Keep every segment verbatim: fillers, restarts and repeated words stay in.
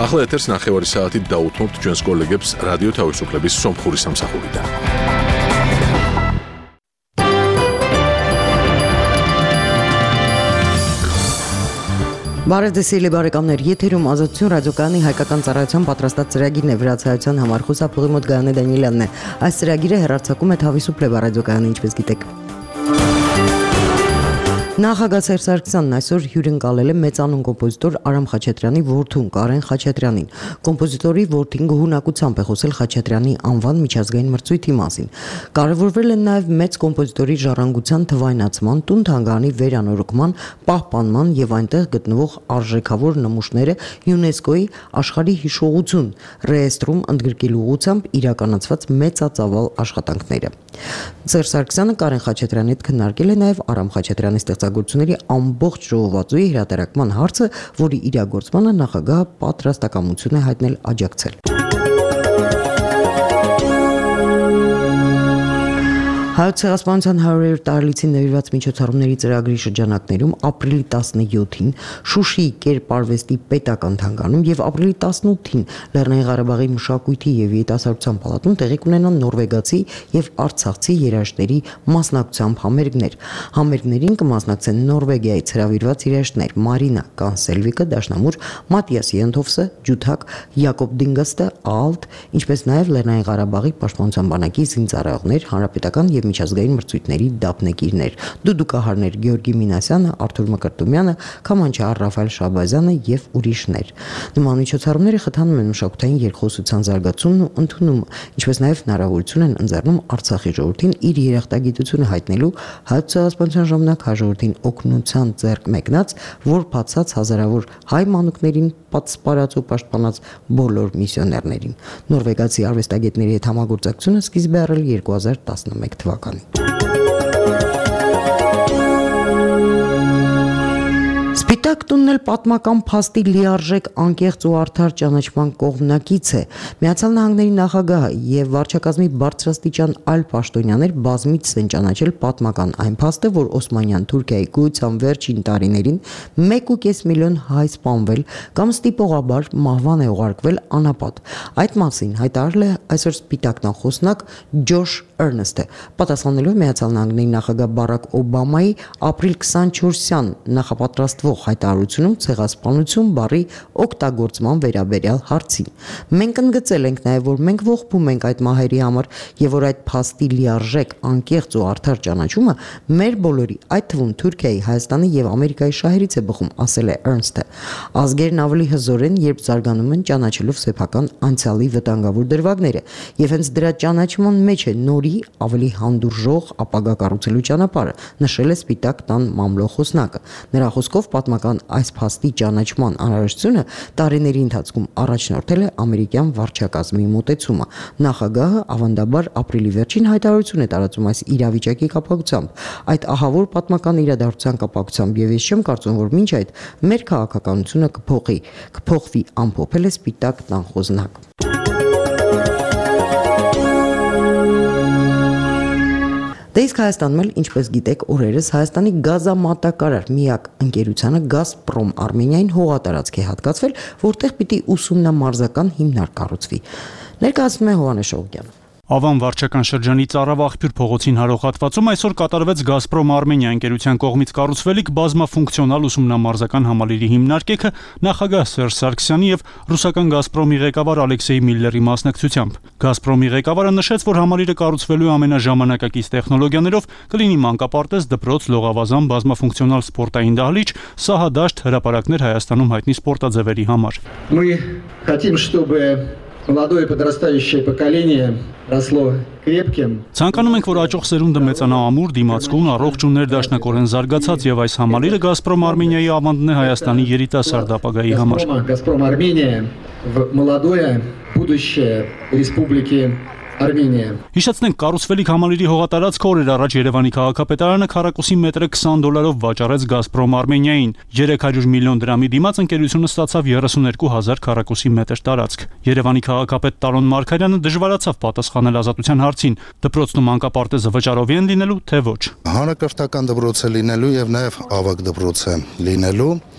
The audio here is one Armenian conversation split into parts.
ახლა ეთერს ნახევარი საათით დაუთმობთ ჩვენს კოლეგებს რადიო თავისუფლების სომხური სამსახურიდან. Բարեդեսիլի բարեկամներ, եթերում ազատություն ռադիոկայանի հայկական ծառայության պատրաստած ծրագիրն է, վրացայության համար խուսափողի մոտ Գայանե Դանիելյանն է։ Այս ծրագիրը հեռարձակում է Թավիսուփլեվա ռադիոկայանը, ինչպես գիտեք։ Նախագահ Սերժ Սարգսյանն այսօր հյուրընկալել է մեծանուն կոմպոզիտոր Արամ Խաչատրյանի որդուն Կարեն Խաչատրյանին։ Կոմպոզիտորի որդին գոհունակությամբ է խոսել Խաչատրյանի անվան միջազգային մրցույթի մասին։ Կարևորվել են նաև մեծ կոմպոզիտորի ժառանգության թվայնացման, տուն-թանգարանի վերանորոգման, պահպանման եւ այնտեղ գտնվող արժեքավոր նմուշները ՅՈՒՆԵՍԿՕ-ի աշխարհի հիշողություն ռեեստրում ընդգրկելու ուղղությամբ իրականացված մեծածավալ աշխատանքները։ Սերժ Սարգսյանը Կարեն Խաչատրյանի հետ քննարկել է նաև Արամ Խաչատրյանի ստեղծագործությունների ամբողջ ժողովածուի հրատարակման հարցը, որի իրագործմանը նախագահը պատրաստակամություն է հայտնել աջակցել։ Հայոց ցեղասպանության հարյուրերորդ տարելիցին նվիրված միջոցառումների ծրագրի շրջանակներում ապրիլի տասնյոթին Շուշիի Կերպարվեստի պետական թանգարանում եւ ապրիլի տասնութին Լեռնային Ղարաբաղի մշակույթի եւ երիտասարդության պալատում տեղի կունենան նորվեգացի եւ արցախցի երաժշտների մասնակցությամբ համերգներ։ Համերգներին կմասնակցեն Նորվեգիայից հրավիրված երաժշտներ Մարինա Կանսելվիկը, Դաշնամուր, Մատիաս Յենթովսը, Ջութակ, Յակոբ Դինգստը, Ալտ, ինչպես նաեւ Լեռնային Ղարաբաղի պաշտպանության բանակի զինծառայողներ, հանրապետական եւ միջազգային մրցույթների դափնեկիրներ, դուդուկահարներ Գեորգի Մինասյանը, Արթուր Մկրտումյանը, Քամանչահար Ռաֆայել Շաբազյանը եւ ուրիշներ։ Նման միջոցառումները խթանում են մշակութային երկխոսության զարգացումն ու ընդունումը, ինչպես նաեւ հնարավորություն են ընձեռնում Արցախի ժողովրդին իր երախտագիտությունը հայտնելու հայոց ցեղասպանության ժամանակ հաջորդին օգնության ձեռք մեկնած, որ բացած հազարավոր հայ մանուկներին պատսպարած ու պաշտպանած բոլոր միսիոներներին։ Նորվեգացի արվեստագետների հետ համագործակցությունը սկիզբ է առել երկու հազար տասնմեկ թվականին։ Սպիտակ տունն էլ պատմական փաստի լիարժեք անկեղծ ու արդար ճանաչման կողմնակից է։ Միացյալ Նահանգների նախագահը եւ վարչակազմի բարձրաստիճան այլ պաշտոնյաներ բազմիցս են ճանաչել պատմական այն փաստը, որ Օսմանյան Թուրքիայի գոյության վերջին տարիներին մեկ ու կես միլիոն հայ սպանվել կամ ստիպողաբար մահվան է ուղարկվել անապատ։ Այդ մասին հայտարարել է այսօր Սպիտակ նախոսնակ Ջոշ Էրնստը, պատասխանելով Միացյալ Նահանգների նախագահ Բարակ Օբամայի ապրիլ քսանչորսյան նախապատրաստվող հայտարարությունում ցեղասպանություն բառի օգտագործման վերաբերյալ հարցին։ Մենք ընդգծել ենք նաև, որ մենք ողբում ենք այդ մահերի համար եւ որ այդ փաստի լիարժեք անկեղծ ու արդար ճանաչումը մեր բոլորի, այդ թվում Թուրքիայի, Հայաստանի եւ Ամերիկայի շահերից է բխում, ասել է Էրնստը։ Ազգերն ավելի հզոր են, երբ զարգանում են ճանաչելով սեփական անցյալի վտանգավոր դրվագները, եւ հենց դրա ճանաչման մեջ է նորի ավելի հանդուրժող ապագա կառուցելու ճանապարհը, նշել է Սպիտակ տան մամլո խոսնակը։ Նրա խոսքով պատմական այս փաստի ճանաչման անհրաժեշտությունը տարիների ընթացքում առաջնորդել է ամերիկյան վարչակազմի մոտեցումը։ Նախագահը ավանդաբար ապրիլի վերջին հայտարարություն է տարածում այս իրավիճակի կապակցությամբ, այդ ահավոր պատմական իրադարձության կապակցությամբ, եւ ես չեմ կարծում, որ մինչ այդ մեր քաղաքականությունը կփոխի, կփոխվի, ամփոփել է Սպիտակ տան խոսնակ։ Դե իսկ Հայաստանում էլ, ինչպես գիտեք, օրերս Հայաստանի գազամատակարար միակ ընկերությանը Գազպրոմ Արմենիային հողատարածք է հատկացվել, որտեղ պիտի ուսումնամարզական հիմնարկ կառուցվի։ Ներկայացնում է Հովհաննես Շողոկյանը։ Ավան վարչական շրջանի Ծառավ աղբյուր փողոցին հարող հատվածում այսօր կատարվեց Գազպրոմ Արմենիա ընկերության կողմից կառուցվելիք բազմաֆունկցիոնալ ուսումնամարզական համալիրի հիմնարկեքը նախագահ Սերժ Սարգսյանի եւ ռուսական Գազպրոմի ղեկավար Ալեքսեյ Միլլերի մասնակցությամբ։ Գազպրոմի ղեկավարը նշեց, որ համալիրը կառուցվելու ամենաժամանակակից տեխնոլոգիաներով կլինի մանկապարտեզ, դպրոց, լողավազան, բազմաֆունկցիոնալ սպորտային դահլիճ, սահադաշտ, հրապարակներ Հայաստանում հայտնի սպորտաձևերի համար։ Мы хотим, чтобы молодое подрастающее поколение росло крепким. Ցանկանում ենք, որ աճող սերունդը մեծանա ամուր, դիմացկուն, առողջ ու ներդաշնակորեն զարգացած եւ այս համալիրը Գազպրոմ Արմենիայի ավանդն է Հայաստանի երիտասարդ ապագայի համար։ Газпром Армения в молодое будущее республики Արմենիա։ Հիշեցնենք, կառուցվելիք համալիրի հողատարածքը օրեր առաջ Երևանի քաղաքապետարանը քառակուսի մետրը քսան դոլարով վաճառեց Գազպրոմ Արմենիային։ երեք հարյուր միլիոն դրամի դիմաց ընկերությունը ստացավ երեսուներկու հազար քառակուսի մետր տարածք։ Երևանի քաղաքապետ Տարոն Մարգարյանը դժվարացավ պատասխանել Ազատության հարցին՝ դպրոցն ու մանկապարտեզը վճարովի են լինելու, թե ոչ։ Հանրակրթական դպրոց է լինելու եւ նաեւ ավագ դպրոց է լինելու։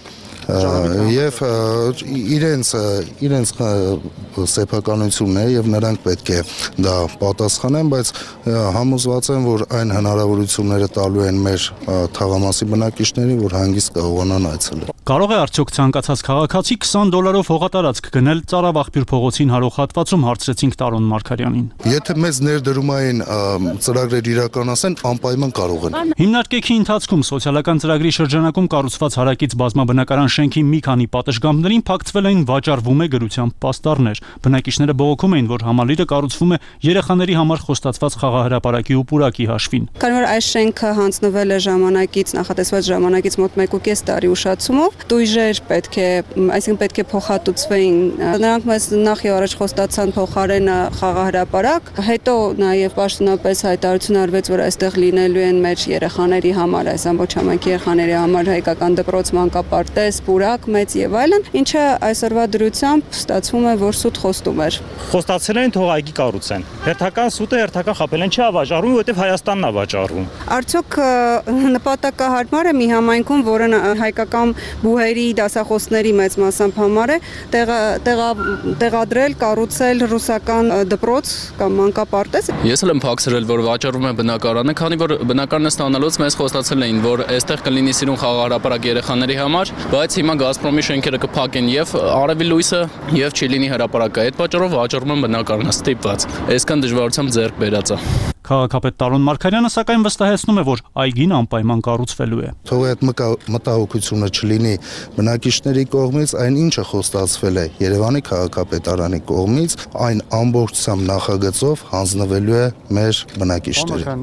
եւ իրենց իրենց սեփականությունն է եւ նրանք պետք է դա պատասխանեն, բայց համոզված եմ, որ այն հնարավորությունները տալու են մեր թաղամասի բնակիչներին, որ հանգիստ կարողանան այցելել։ Կարող է արդյոք ցանկացած քաղաքացի քսան դոլարով հողատարածք գնել Ծարավաղբյուր փողոցին հարող հատվածում, հարցրեցինք Տարոն Մարգարյանին։ Եթե մեծ ներդրումային ծրագրեր իրականացեն, անպայման կարող են։ Հիմնարկեքի ընթացքում սոցիալական ծրագրի շրջանակում կառուցված հարակից բազմաբնակարան շենքի մի քանի պատշգամբներին փակցվել էին վաճառվում է գրությամբ պաստառներ։ Բնակիչները բողոքում էին, որ համալիրը կառուցվում է երեխաների համար խոստացված խաղահրապարակի ու պուրակի հաշվին։ Քանի որ այս շենքը հանձնվել է ժամանակից, նախատեսված ժամանակից մոտ մեկ ու կես տարի ուշացումով, տույժեր պետք է, այսինքն պետք է փոխհատուցվեին։ Նրանք մեզ նախ եւ առաջ խոստացան փոխարենը խաղահրապարակ, հետո նաեւ պաշտոնապես հայտարարություն արվեց, որ այստեղ լինելու են մեր երեխաների համար, այս ամբողջ համայնքի երեխաների համար հայկական դպրոց, մանկապարտեզ, պուրակ, մեծ եւ այլն, ինչը այսօրվա դրությամբ ստացվում է, որ սուտ խոստում էր։ Խոստացել են թող այգի կառուցեն։ Հերթական սուտը հերթական խապել են, չի վաճառում, որովհետեւ Հայաստանն է վաճառում։ Արդյոք նպատակահարմար է մի համայնքում, որը հայկական բուհերի դասախոսների մեծ մասամբ համար է, տեղադրել, կառուցել ռուսական դպրոց կամ մանկապարտեզ։ Ես էլ եմ փակցրել, որ վաճառում է բնակարանը, քանի որ բնակարանը ստանալուց մեզ խոստացել էին, որ այստեղ կլինի սիրուն խաղահրապարակ երեխաների համար, բայց հիմա Գազպրոմի շենքերը կփակեն եւ արևի լույսը եւ չի լինի հրապարակը։ Այդ պատճառով վաճառում են բնակարանը ստիպված։ Այսքան դժվարությամբ ձեռք բերած է։ Քաղաքապետ Տարոն Մարգարյանը սակայն վստահեցնում է, որ այգին անպայման կառուցվելու է։ Թող այդ մտահոգությունը չլինի բնակիչների կողմից, այն ինչը խոստացվել է Երևանի քաղաքապետարանի կողմից, այն ամբողջությամբ նախագծով հանձնվելու է մեր բնակիչներին։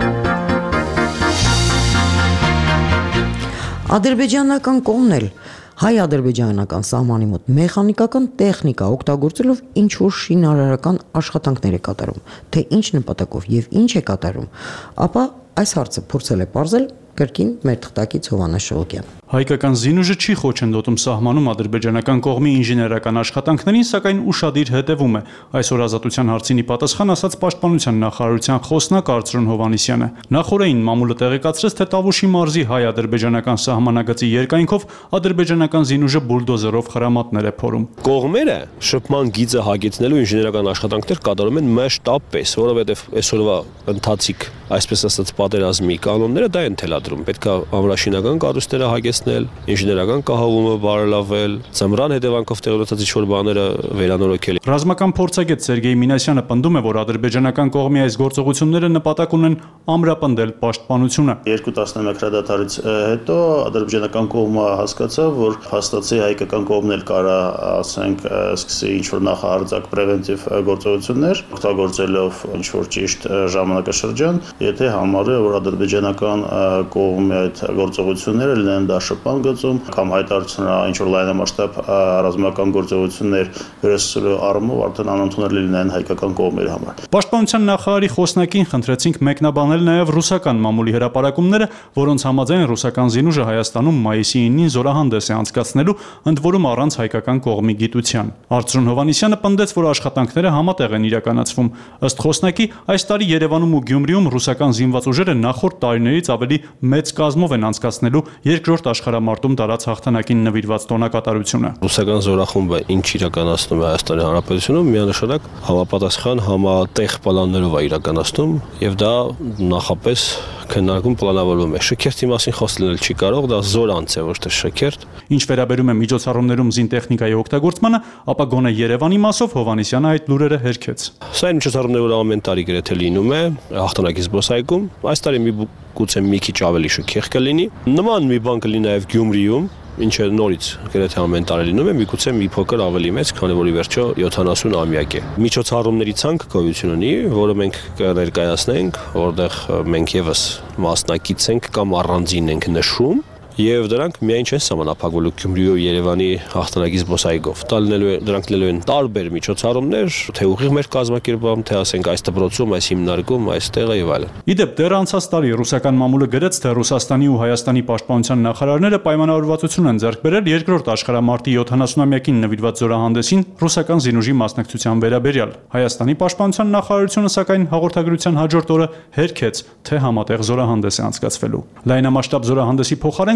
Ադրբեջանական կողմն էլ հայ-ադրբեջանական սահմանի մոտ մեխանիկական տեխնիկա օգտագործելով ինչ-որ շինարարական աշխատանքներ է կատարում, թե ինչ նպատակով եւ ինչ է կատարում, ապա այս հարցը փորձել է պարզել կրկին մեր թղթակից Հովհաննես Շողոկյան։ Հայկական զինուժը չի խոչընդոտում սահմանում ադրբեջանական կողմի ինժեներական աշխատանքներին, սակայն ուշադիր հետևում է։ Այսօր Ազատության հարցին ի պատասխան ասաց Պաշտպանության նախարարության խոսնակ Արծրուն Հովհաննիսյանը։ Նախորդին մամուլը տեղեկացրեց, թե Տավուշի մարզի հայ-ադրբեջանական սահմանագծի երկայնքով ադրբեջանական զինուժը բուլդոզերով խրամատներ է փորում։ Կողմերը շփման գիծը հագեցնելու ինժեներական աշխատանքներ կատարում են մասշտաբպես, որովհետև այսօրվա ընթացիկ, այսպես ասած, պատերազմի կանոնները դա են թելադրում։ Պետք է ամրաշինական կառույցները հագեցնել, ինժեներական կահավորումը բարելավել, ծմրան հետևանքով տեղորոշած ինչ-որ բաները վերանորոգել։ Ռազմական փորձագետ Սերգեյ Մինասյանը պնդում է, որ ադրբեջանական կողմի այս գործողությունները նպատակ ունեն ամրապնդել պաշտպանությունը։ Երկու տասնամյակ հրադադարից հետո ադրբեջանական կողմը հասկացավ, որ փաստացի հայկական կողմն էլ կարա, ասենք, սկսի ինչ-որ նախահարձակ պրևենտիվ գործողություններ, օգտագործելով ինչ-որ ճիշտ ժամանակաշրջան, եթե համարը, որ ադրբեջանական կողմի այդ գործողությունները լինեն դաշտապան գծում կամ հայտարարությունները ինչ-որ լայնամասշտաբ ռազմական գործողություններ վերահսկելու առումով արդեն անընդունել լինեն հայկական կողմերի համար։ Պաշտպանության նախարարի խոսնակին խնդրեցինք մեկնաբանել նաև ռուսական մամուլի հրապարակումները, որոնց համաձայն ռուսական զինուժը Հայաստանում մայիսի ինին զորահանդես է անցկացնելու, ընդ որում առանց հայկական կողմի գիտության։ Արծրուն Հովհաննիսյանը պնդեց, որ աշխատանքները համատեղ են իրականացվում։ Ըստ խոսնակի, այս տարի Երևանում ու Գյումրիում ռուսական զինված ուժերը նախորդ տարիներից ավելի մեծ կազմով են անցկացնելու երկրորդ աշխարհամարտում տարած հաղթանակին նվիրված տոնակատարությունը։ Ռուսական զորախումբը ինչ իրականացնում է Հայաստանի Հանրապետությունում, միանշանակ համապատասխան համատեղ պլաններով է իրականացնում եւ դա նախապես քննարկում պլանավորվում է։ Շքերթի մասին խոսք լինել չի կարող, դա զորանց է, ոչ թե շքերթ։ Ինչ վերաբերում է միջոցառումներում զինտեխնիկայի օգտագործմանը, ապա գոնե Երևանի մասով Հովհաննիսյանը այդ լուրերը հերքեց։ Սա այն միջոցառումները, որ ամեն տարի գրեթե լինում է հաղթանակի զբոսայգում, այս տարի մի գուցե մի քիչ ավելի շքեղ կլինի։ Նման մի բան կլինի նաև Գյումրիում, ինչը նորից գրեթե ամեն տարի լինում է, միգուցե մի փոքր ավելի մեծ, քանի որ ի վերջո յոթանասուն ամյակ է։ Միջոցառումների ցանկ գոյություն ունի, որը մենք կներկայացնենք, որտեղ մենք եւս մասնակից ենք կամ առանձին ենք նշում, եւ դրանք միայն չեն սահմանափակվելու Գյումրիի ու Երևանի հաղթանակի զբոսայգով։ Դա լինելու է, դրանք լինելու են տարբեր միջոցառումներ, թե ուղիղ մեր կազմակերպում, թե ասենք այս դպրոցում, այս հիմնարկում, այս տեղը եւ այլն։ Իդեպ դեռ անցած տարի ռուսական մամուլը գրեց, թե Ռուսաստանի ու Հայաստանի պաշտպանության նախարարները պայմանավորվածություն են ձեռք բերել երկրորդ աշխարհամարտի յոթանասունամյակին նվիրված զորահանդեսին ռուսական զինուժի մասնակցության վերաբերյալ։ Հայաստանի պաշտպանության նախարարությունը սակայն հաղորդագրության հաջորդ օրը հերքեց, թե համատեղ զորահանդես է անցկացվելու։ Լայնամասշտաբ զորահանդեսի փոխարեն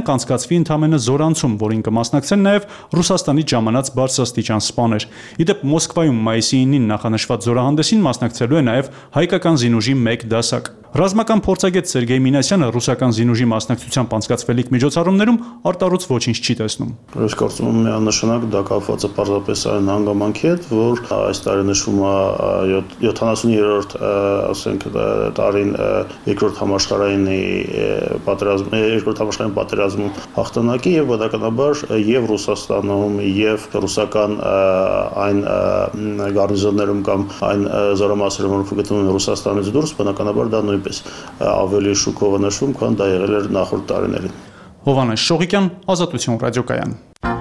կանցկացվի ընդամենը զորանցում, որին կմասնակցեն նաև Ռուսաստանից ժամանած բարձրաստիճան սպաներ։ Իդեպ Մոսկվայում մայիսի ինին նախանշված զորահանդեսին մասնակցելու է նաև հայկական զինուժի մեկ դասակ։ Ռազմական փորձագետ Սերգեյ Մինասյանը ռուսական զինուժի մասնակցությամբ անցկացվելիք միջոցառումներում արտառոց ոչինչ չի տեսնում։ Ես կարծում եմ միանշանակ դա կապված է պարզապես այն հանգամանքի հետ, որ այս տարի նշվում է յոթանասուններորդ ասենք տարին երկրորդ համաշխարհայինի պատերազմ երկրորդ համաշխարհային պատերազմում հաղթանակի եւ բնականաբար եւ Ռուսաստանում եւ ռուսական այն գարնիզոններում կամ այն զորամասերում, որ գտնվում են Ռուսաստանից դուրս, բնականաբար դա նույնպես ավելի շուկով է նշվում, քան դա եղել էր նախորդ տարիներին։ Հովհաննես Շողիկյան, Ազատություն ռադիոկայան։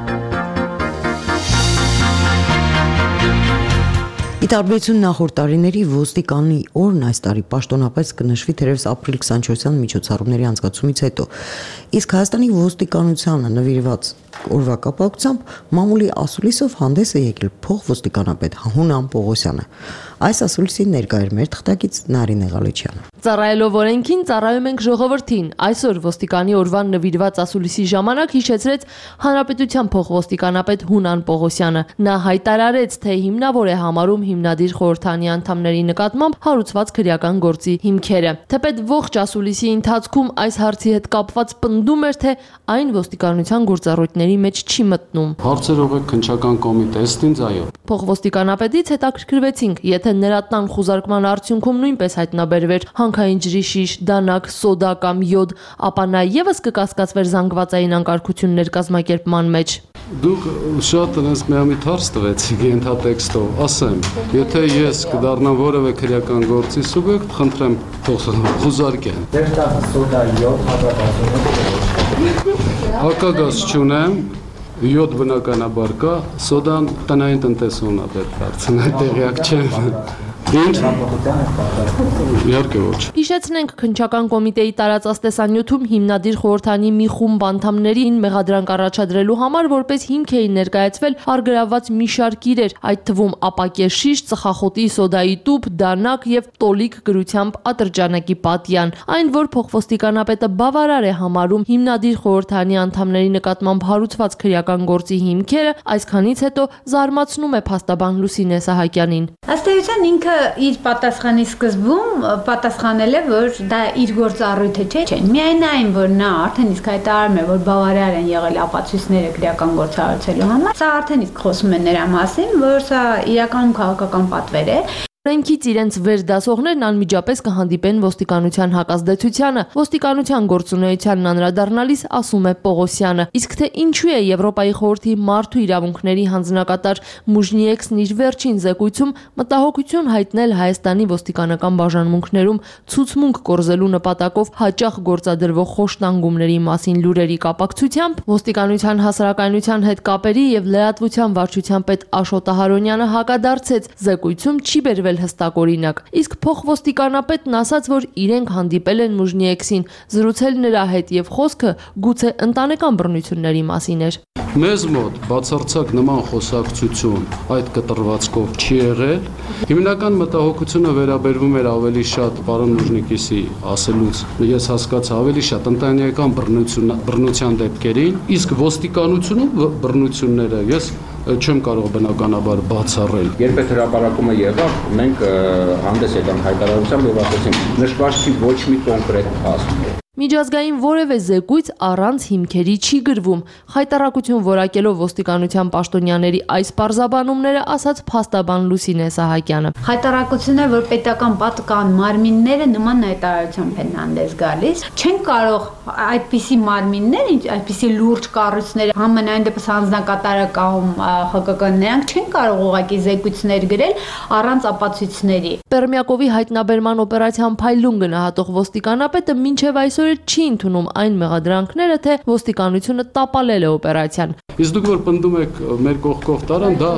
Ի տարբերություն նախորդ տարիների ոստիկանի օրն այս տարի պաշտոնապես կնշվի թերևս ապրիլ քսանչորսյան միջոցառումների անցկացումից հետո, իսկ Հայաստանի ոստիկանությանը նվիրված օրվա կապակցությամբ մամուլի ասուլիսով հանդես է եկել փոխոստիկանապետ Հունան Պողոսյանը։ Այս ասուլիսին ներկա էր մեր թղթակից Նարինե Ղալեչյանը։ Ծառայելով օրենքին ծառայում ենք ժողովրդին։ Այսօր ոստիկանի օրվան նվիրված ասուլիսի ժամանակ հիշեցրեց Հանրապետության փոխոստիկանապետ Հունան Պողոսյանը։ Նա հայտարարեց, թե հիմնավոր է համարում հիմնադիր խորհրդանի անդամների նկատմամբ հարուցված քրեական գործի հիմքերը։ Թեպետ ողջ ասուլիսի ընթացքում այս հարցի հետ կապված պնդում էր, թե այն ոստիկանության գործառույթների մեջ չի մտնում։ Հարցերով է քննչական կոմիտե, ըստ ինձ այո։ Փոխոստիկանապետից հետաքրքրվեցինք, եթե նրա տան խուզարկման արդյունքում նույնպես հայտնաբերվեր հանքային ջրի շիշ, դանակ, սոդա կամ յոդ, ապա նա եւս կկասկածվեր զանգվածային անկարգություններ կազմակերպման մեջ։ Դուք շատ այնպես միամիտ հարց տվեցիք ենթատեքստով, ասեմ, եթե ես կդառնամ որևէ քրեական գործի սուբյեկտ, խնդրեմ խուզարկեն։ Ձեր տանը սոդա, յոդ Հակագազ չունեմ, յոդ բնականաբար կա, սոդան տնային տնտեսումն է պետք դարձնել, տեղյակ չեմ։ Ինչ? Իհարկե ոչ։ Հիշեցնենք քննչական կոմիտեի տարածած տեսանյութում հիմնադիր խորհրդանի մի խումբ անդամներին մեղադրանք առաջադրելու համար որպես հիմք էին ներկայացվել առգրավված մի շարք իրեր, այդ թվում ապակեշիշ, ծխախոտի սոդայի տուփ, դանակ եւ տոլիկ գրությամբ ատրճանակի պատյան։ Այն, որ փոխոստիկանապետը բավարար է համարում հիմնադիր խորհրդանի անդամների նկատմամբ հարուցված քրեական գործի հիմքերը, այսքանից հետո զարմացնում է փաստաբան Լուսինե Սահակյանին։ Ըստ էության ինքը իր պատասխանի սկզբում պատասխանել է, որ դա իր գործառույթը չէ, միայն այն, որ նա արդեն իսկ հայտարարում է, որ բավարար են եղել ապացույցները քրեական գործ հարուցելու համար, սա արդեն իսկ խոսում է նրա մասին, որ սա իրականում քաղաքական պատվեր է։ Օրենքից իրենց վերդասողներն անմիջապես կհանդիպեն ոստիկանության հակազդեցությանը, ոստիկանության գործունեությանն անդրադառնալիս ասում է Պողոսյանը, իսկ թե ինչու է Եվրոպայի խորհրդի մարդու իրավունքների հանձնակատար Մուժնիեքսն իր վերջին զեկույցում մտահոգություն հայտնել Հայաստանի ոստիկանական բաժանմունքներում ցուցմունք կորզելու նպատակով հաճախ գործադրվող խոշտանգումների մասին լուրերի կապակցությամբ, ոստիկանության հասարակայնության հետ կապերի եւ լրատվության վարչության պետ Աշոտ Ահարոնյանը հակադարձեց, զեկույցում չի բերվել հստակ օրինակ, իսկ փոխոստիկանապետն ասաց, որ իրենք հանդիպել են Մուժնիեքսին, զրուցել նրա հետ եւ խոսքը գուցե ընտանեկան բռնությունների մասին էր։ Մեզ մոտ բացարձակ նման խոսակցություն այդ կտրվածքով չի եղել։ Հիմնական մտահոգությունը վերաբերվում էր ավելի շատ պարոն Մուժնիկիսի ասելուց, ես հասկացա ավելի շատ ընտանեկան բռնություն բռնության դեպքերին, իսկ ոստիկանությունում բռնությունները ես չեմ կարող բնականաբար բացառել։ Երբ այդ հրապարակումը եղավ, մենք հանդես եկանք հայտարարությամբ եւ ասացինք, նշված չի ոչ մի կոնկրետ փաստ։ Միջազգային որևէ զեկույց առանց հիմքերի չի գրվում։ Խայտարակություն որակելով ոստիկանության պաշտոնյաների այս պարզաբանումները ասաց փաստաբան Լուսինե Սահակյանը։ Խայտարակությունը, որ պետական պատկան մարմինները նման հայտարարությամբ են հանդես գալիս, չեն կարող այդպիսի մարմիններ, այդպիսի լուրջ կառույցներ, համենայն դեպս հանձնակատարականում ՀԿԿ-ն նրանք չեն կարող ուղղակի զեկույցներ գրել առանց ապացույցների։ Պերմյակովի հայտնաբերման օպերացիան փայլուն գնահատող ոստիկանապետը մինչև այսօր չի ընդունում այն մեղադրանքները, թե ոստիկանությունը տապալել է օպերացիան։ Իսկ դուք որ պնդում եք մեր կողքով տարան, դա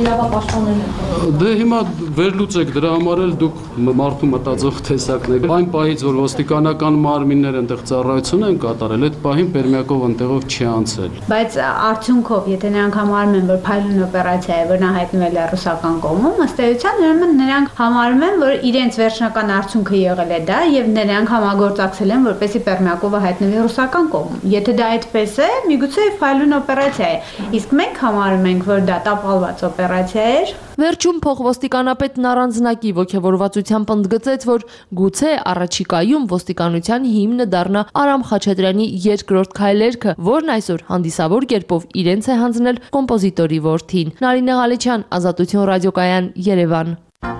դե հիմա վերլուծեք, դրա համար էլ դուք մարդու մտածող տեսակն եք։ Այն պահից, որ ոստիկանական մարմինները այնտեղ ծառայություն են կատարել, այդ պահին Պերմյակով այնտեղով չի անցել։ Բայց արդյունքով, եթե նրանք համարում են, որ փայլուն օպերացիա է, որ նա հայտնվել է ռուսական կողմում, ըստ էության ուրեմն նրանք համարում են, որ իրենց վերջնական արդյունքը եղել է դա եւ նրանք համագործակցել են, որպեսզի Պերմյակովը հայտնվի ռուսական կողմում։ Եթե դա այդպես է, միգուցե ֆայլուն օպերացիա է։ Իսկ մենք համարում ենք, որ դա տապալված օպերացիա էր։ Վերջում փոխոստիկանապետն առանձնակի ողջավորվածությամբ ընդգծեց, որ գուցե առաջիկայում ոստիկանության հիմնը դառնա Արամ Խաչատրյանի երկրորդ քայլերքը, որն այսօր հանդիսավոր կերպով իրենց է հանձնել կոմպոզիտորի որդին։ Նարինե Ղալեչյան, Ազատություն ռադիոկայան, Երևան։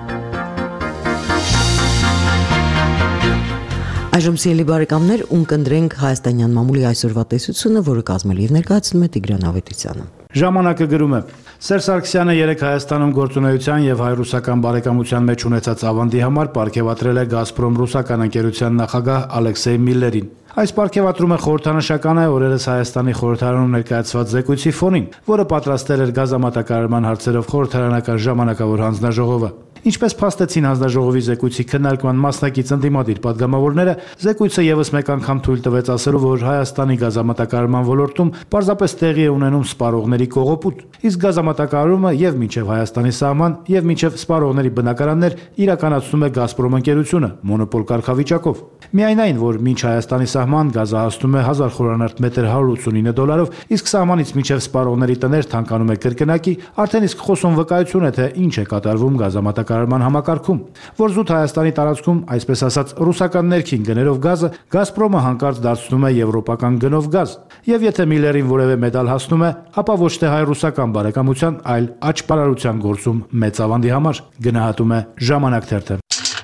Այժմ սիրելի բարեկամներ, ունկնդրենք հայաստանյան մամուլի այսօրվա տեսությունը, որը կազմել եւ ներկայացնում է Տիգրան Ավետիսյանը։ Ժամանակը գրում է. Սերժ Սարգսյանը երեկ Հայաստանում գործունեության եւ հայ-ռուսական բարեկամության մեջ ունեցած ավանդի համար պարգեւատրել է Գազպրոմ ռուսական ընկերության նախագահ Ալեքսեյ Միլլերին։ Այս պարգևատրումը խորհրդանշական է օրերս Հայաստանի խորհրդարանում ներկայացված զեկույցի ֆոնին, որը պատրաստել էր գազամատակարարման հարցերով խորհրդարանական ժամանակավոր հանձնաժողովը։ Ինչպես փաստեցին հանձնաժողովի զեկույցի քննարկման մասնակից ընդդիմադիր падգամավորները, զեկույցը եւս մեկ անգամ թույլ տվեց ասելու, որ Հայաստանի գազամատակարարման ոլորտում պարզապես տեղի է ունենում սպառողների կողոպուտ, իսկ գազամատակարարումը եւ մինչեւ Հայաստանի սահման եւ մինչեւ սպառողների բնակարաններ իրականացնում է Գազպրոմ ընկերությունը մոնոպոլ կարգավիճակով։ Միայն այն, որ մինչ Հայաստանի սահման գազը հասնում է հազար խորանարդ մետր հարյուր ութսունինը դոլարով, իսկ սահմանից մինչեւ սպառողների տներ թանկանում է կրկնակի, արդեն իսկ խոսուն վկայություն է, թե ինչ է կատարվում գազամատակարարման համակարգում, որ զուտ Հայաստանի տարածքում, այսպես ասած, ռուսական ներքին գներով գազը Գազպրոմը հանկարծ դարձնում է եվրոպական գնով գազ, եւ եթե Միլլերին որևէ մեդալ հասնում է, ապա ոչ թե հայ-ռուսական բարեկամության, այլ աճպարարության գործում մեծ ավանդի համար, գնահատում է Ժամանակ թերթը։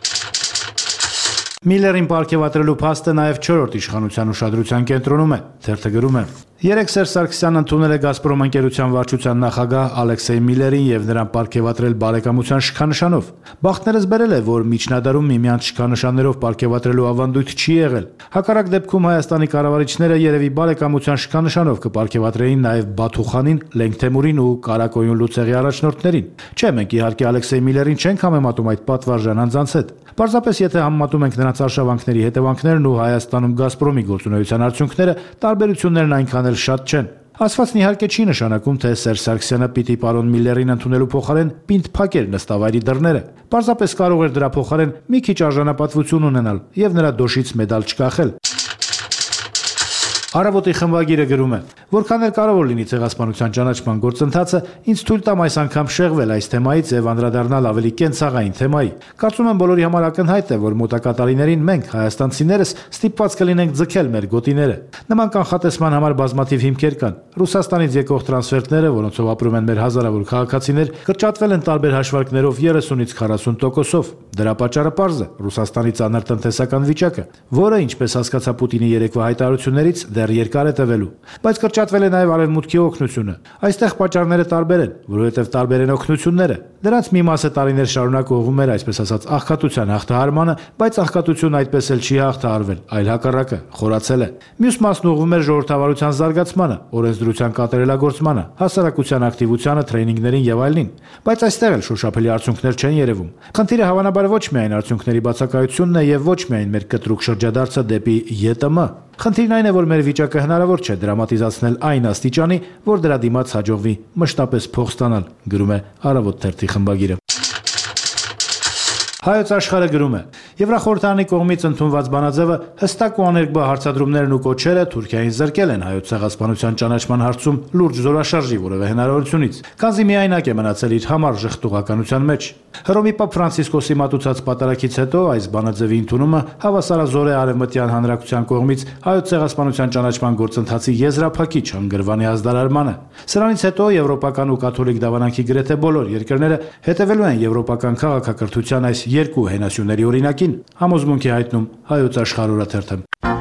Միլլերին պարգևատրելու փաստը նաև չորրորդ իշխանության ուշադրության կենտրոնում է, թերթը գրում է. Երեկ Սերժ Սարգսյանն ընդունել է Գազպրոմ ընկերության վարչության նախագահ Ալեքսեյ Միլլերին եւ նրան պարգևատրել բարեկամության շքանշանով։ Բախտներս բերել է, որ միջնադարում միմյանց շքանշաններով պարգևատրելու ավանդույթ չի եղել։ Հակառակ դեպքում Հայաստանի կառավարիչները երևի բարեկամության շքանշանով կպարգևատրեին նաև Բաթուխանին, Լենգթեմուրին ու Կարակոյուն լուծեղի առաջնորդներին։ Չէ, մենք իհարկե Ալեքսեյ Միլլերին չենք համեմատում այդ պատվարժան անձանց հետ։ Պարզապես եթե համեմատում ենք նրանց արշավանքների հետևանքներն ու Հայաստանում Գազպրոմի գործունեության արդյունքները, տարբերություններն այնքան էլ շատ չեն։ Ասվածն իհարկե չի նշանակում, թե Սերժ Սարգսյանը պիտի պարոն Միլլերին ընդունելու փոխարեն պինդ փակեր նստավայրի դռները։ Պարզապես կարող էր դրա փոխարեն մի քիչ արժանապատվություն ունենալ եւ նրա դոշից մեդալ չկախել։ Առավոտի խմբագիրը գրում է. որքան էլ կարևոր լինի ցեղասպանության ճանաչման գործընթացը, ինձ թույլ տամ այս անգամ շեղվել այս թեմայից եւ անդրադառնալ ավելի կենցաղային թեմայի։ Կարծում եմ բոլորի համար ակնհայտ է, որ մոտակա տարիներին մենք հայաստանցիներս ստիպված կլինենք ձգել մեր գոտիները։ Նման կանխատեսման համար բազմաթիվ հիմքեր կան։ Ռուսաստանից եկող տրանսֆերտները, որոնցով ապրում են մեր հազարավոր քաղաքացիներ, կրճատվել են տարբեր հաշվարկներով երեսունից քառասուն տոկոսով։ Դրա պատճառը պարզ է՝ Ռուսաստանի ծանր տնտեսական վիճակը, որը, ինչպես հասկացա Պուտինի երեկվա հայտարարություններից, դեռ երկար է տևելու, բայց կրճատվել է նաև արևմուտքի օգնությունը։ Այստեղ պատճառները տարբեր են, որովհետև տարբեր են օգնությունները։ Դրանց մի մասը տարիներ շարունակ ուղղվում էր, այսպես ասած, աղքատության հաղթահարմանը, բայց աղքատությունը այդպես էլ չի հաղթահարվել, այլ հակառակը, խորացել է։ Մյուս մասն ուղղվում էր ժողովրդավարության զարգացմանը, օրենսդրության կատարելագործմանը, հասարակության ակտիվությանը, տրեյնինգներին եւ այլնին։ Բայց այստեղ էլ շոշափելի արդյունքներ չեն երևում։ Խնդիրը հավանաբար ոչ միայն արդյունքների բացակայությունն է եւ ոչ միայն մեր կտրուկ շրջադարձը դեպի ԵՏՄ։ Խնդիրն այն է, որ մեր վիճակը հնարավոր չէ դրամատիզացնել այն աստիճանի, որ դրա դիմաց հաջողվի մշտապես փող ստանալ, գրում է Առավոտ թերթի խմբագիրը։ Հայոց աշխարհը գրում է. Եվրախորհրդարանի կողմից ընդունված բանաձևը հստակ ու աներկբա հարցադրումներն ու կոչերը Թուրքիային զրկել են հայոց ցեղասպանության ճանաչման հարցում լուրջ զորաշարժի որևէ հնարավորությունից, քանզի միայնակ է մնացել իր համառ ժխտուղականության մեջ։ Հռոմի Պապ Ֆրանցիսկոսի մատուցած պատարագից հետո այս բանաձևի ընդունումը հավասարազոր է Արևմտյան հանրակցության կողմից հայոց ցեղասպանության ճանաչման գործընթացի եզրափակիչ հանգրվանի ազդարարմանը։ Սրանից հետո եվրոպական ու կաթոլիկ դավանանքի գրեթե բոլոր երկրները հետևելու են եվրոպական քաղաքակրթության այս երկու հենասյուների օրինակին, համոզմունք է հայտնում Հայոց աշխարհ օրաթերթը։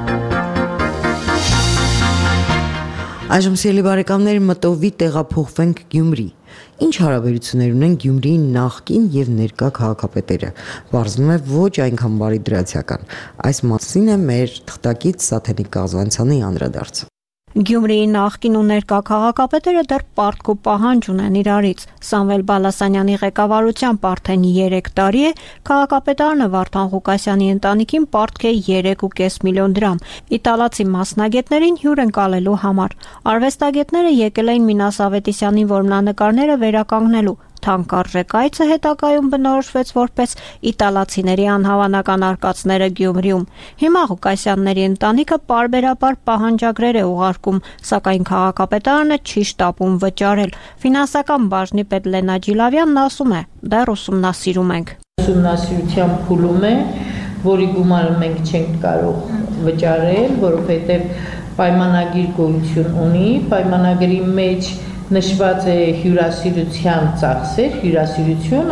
Այժմ սիրելի բարեկամներ, մտովի տեղափոխվենք Գյումրի։ Ինչ հարաբերություններ ունեն Գյումրիի նախկին եւ ներկա քաղաքապետերը։ Պարզվում է ոչ այնքան բարի դրացիական։ Այս մասին է մեր թղթակից Սաթենիկ Կազվանցյանի անդրադարձը։ Գյումրիի նախկին ու ներկա քաղաքապետերը դեռ պարտք ու պահանջ ունեն իրարից։ Սամվել Բալասանյանի ղեկավարությամբ արդեն երեք տարի է քաղաքապետարանը Վարդան Ղուկասյանի ընտանիքին պարտք է երեք ու կես միլիոն դրամ իտալացի մասնագետներին հյուր ընկալելու համար։ Արվեստագետները եկել էին Մինաս Ավետիսյանի որմնանկարները վերականգնելու։ թանկարժեք այցը հետագայում բնորոշվեց որպես իտալացիների անհավանական արկածները Գյումրիում։ Հիմա Ղուկասյանների ընտանիքը պարբերաբար պահանջագրեր է ուղարկում, սակայն քաղաքապետարանը չի շտապում վճարել։ Ֆինանսական բաժնի պետ Լենա Ջիլավյանն ասում է. «Դեռ ուսումնասիրում ենք»։ Ուսումնասիրության փուլում է, որի գումարը մենք չենք կարող վճարել, որովհետև պայմանագիր գոյություն ունի, պայմանագրի մեջ նշված է հյուրասիրության ծախսեր, հյուրասիրություն,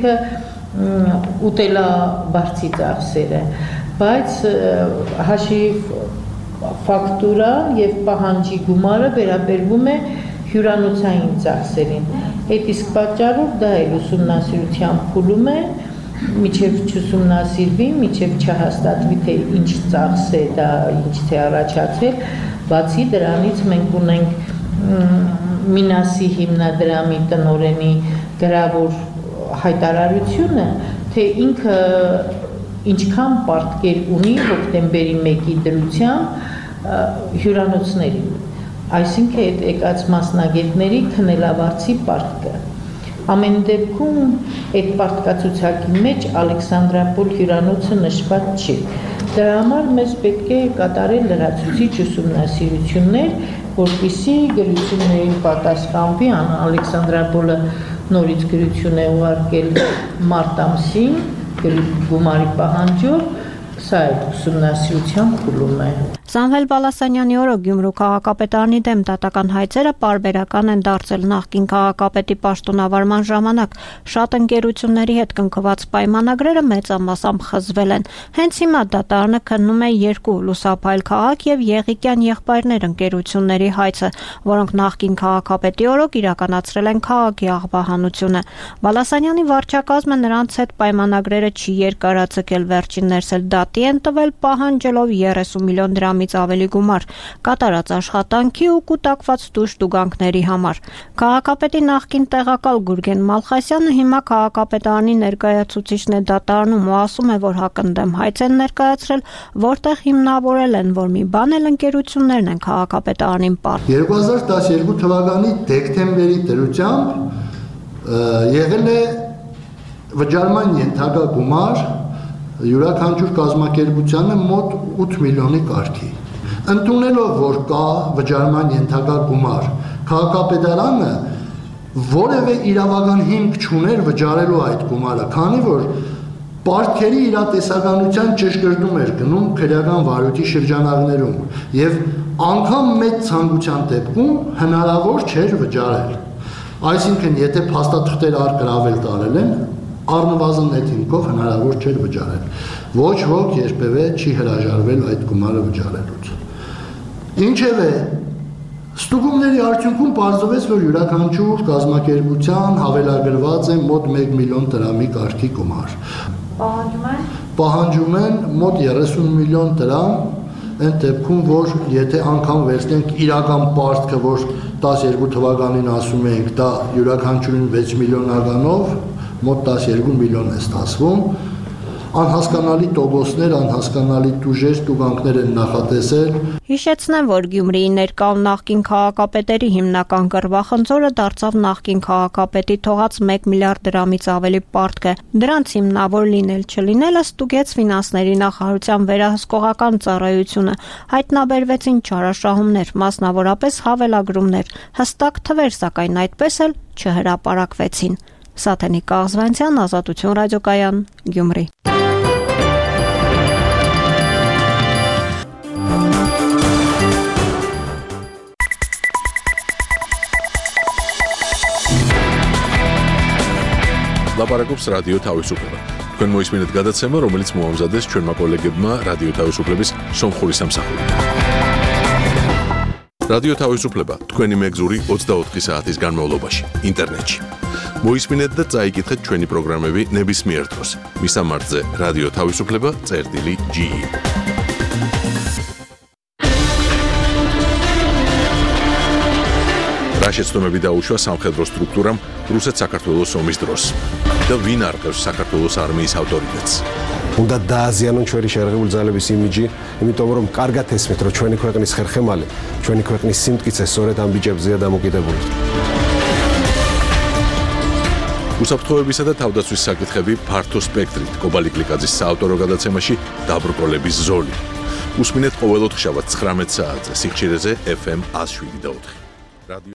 այսինքն ուտելաբարձի ծախսերը, բայց հաշիվ ֆակտուրա եւ պահանջի գումարը վերաբերվում է հյուրանոցային ծախսերին։ Այդ իսկ պատճառով դա էլ ուսումնասիրության փուլում է, միջև չուսումնասիրվի, միջև չհաստատվի, թե ինչ ծախս է դա, ինչ թե առաջացել, բացի դրանից մենք ունենք Մինասի հիմնադրամի տնօրենի գրավոր հայտարարությունը, թե ինքը ինչքան պարտքեր ունի հոկտեմբերի մեկի դրությամբ հյուրանոցներին, այսինքն այդ եկած մասնագետների քնելավարձի պարտքը։ Ամեն դեպքում այդ պարտկացուցակի մեջ Ալեքսանդրապոլ հյուրանոցը նշված չի։ Դրա համար մեզ պետք է կատարել լրացուցիչ ուսումնասիրություններ, որպեսզի գրություններին պատասխանվի, Ալեքսանդրապոլը նորից գրություն է ուղարկել մարտ ամսին, գումարի պահանջով, սա է ուսումնասիրության փուլում է։ Սամվել Բալասանյանի օրը Գյումրու քաղաքապետարանի դեմ դատական հայցերը պարբերական են դարձել նախկին քաղաքապետի պաշտոնավարման ժամանակ։ Շատ ընկերությունների հետ կնքված պայմանագրերը մեծամասամբ խզվել են։ Հենց հիմա դատարանը քննում է երկու լուսափայլ քաղաք եւ Եղիկյան եղբայրներ ընկերությունների հայցը, որոնք նախկին քաղաքապետի օրոք իրականացրել են քաղաքի աղբահանությունը։ Բալասանյանի վարչակազմը նրանց հետ պայմանագրերը չի երկարաձգել, վերջիններս էլ դատի են տվել պահանջելով երեսուն միլիոն դրամ ավելի գումար կատարած աշխատանքի ու կուտակված տուժ տուգանքների համար։ Քաղաքապետի նախկին տեղակալ Գուրգեն Մալխասյանը հիմա քաղաքապետարանի ներկայացուցիչն է դատարանում ու ասում է, որ հակընդդեմ հայց են ներկայացրել, որտեղ հիմնավորել են, որ մի բան էլ ընկերություններն են քաղաքապետարանին պարտել։ երկու հազար տասներկու թվականի դեկտեմբերի դրությամբ եղել է վճարման ենթակա գումար յուրաքանչյուր կազմակերպությանը մոտ ութ միլիոնի կարգի։ Ընդունելով, որ կա վճարման ենթակա գումար, քաղաքապետարանը որևէ իրավական հիմք չուներ վճարելու այդ գումարը, քանի որ պարտքերի իրատեսականության ճշգրտում էր գնում քրեական վարույթի շրջանակներում եւ անգամ մեծ ցանկության դեպքում հնարավոր չէր վճարել։ Այսինքն, եթե փաստաթղթեր արգրավել տարել են, առնվազն այդ հիմքով հնարավոր չէր վճարել։ Ոչ ոք երբևէ չի հրաժարվել այդ գումարը վճարելուց։ Ինչևէ, ստուգումների արդյունքում պարզվեց, որ յուրաքանչյուր կազմակերպության հավելագրված է մոտ մեկ միլիոն դրամի կարգի գումար։ Պահանջում են։ Պահանջում են մոտ երեսուն միլիոն դրամ, այն դեպքում, որ եթե անգամ վերցնենք իրական պարտքը, որ տասներկու թվականին ասում ենք, դա յուրաքանչյուրին վեց միլիոնականով մոտ տասներկու միլիոն է ստացվում, անհասկանալի տոկոսներ, անհասկանալի տուժեր, տուգանքներ են նախատեսել։ Հիշեցնեմ, որ Գյումրիի ներկա ու նախկին քաղաքապետերի հիմնական կռվախնձորը դարձավ նախկին քաղաքապետի թողած մեկ միլիարդ դրամից ավելի պարտքը։ Դրանց հիմնավոր լինել չլինելը ստուգեց ֆինանսների նախարարության վերահսկողական ծառայությունը, հայտնաբերվեցին չարաշահումներ, մասնավորապես հավելագրումներ, հստակ թվեր, սակայն այդպես էլ չհրապարակվեցին։ Սաթենիկ Կաղզվանցյան, Ազատություն ռադիոկայան, Գյումրի։ Լապարակობს ռադիո თავისუფლება։ Თქვენ მოისმინეთ გადაცემა, რომელიც მოამზადეს ჩვენმა კოლეგებმა რადიო თავისუფლების სომხური სამსახური. რადიო თავისუფლება თქვენი მეგზური ოცდაოთხი საათის განმავლობაში ინტერნეტში. მოისმინეთ და წაიკითხეთ ჩვენი პროგრამები ნებისმიერ დროს. მისამართზე რადიო თავისუფლება წერტილი ჯი ი. რა შეცდომები დაუშვა სამხედრო სტრუქტურამ რუსეთ-საქართველოს ომის დროს და ვინ არყევს საქართველოს არმიის ავტორიტეტს. უნდა დააზიანონ ჩვენი შერეღებული ძალების იმიჯი, იმიტომ რომ კარგად ესმით, რომ ჩვენი ქვეყნის ხერხემალი, ჩვენი ქვეყნის სიმტკიცე სწორედ ამ ბიჭებზეა დამოკიდებული. უსაფრთხოებისა და თავდაცვის საკითხები ფართო სპექტრით კობალი კლიკაძის საავტორო გადაცემაში დაბრკოლების ზოლი. უსმინეთ ყოველ ოთხშაბათს ცხრამეტ საათზე სიხშირეზე ეფ ემ one oh seven point four.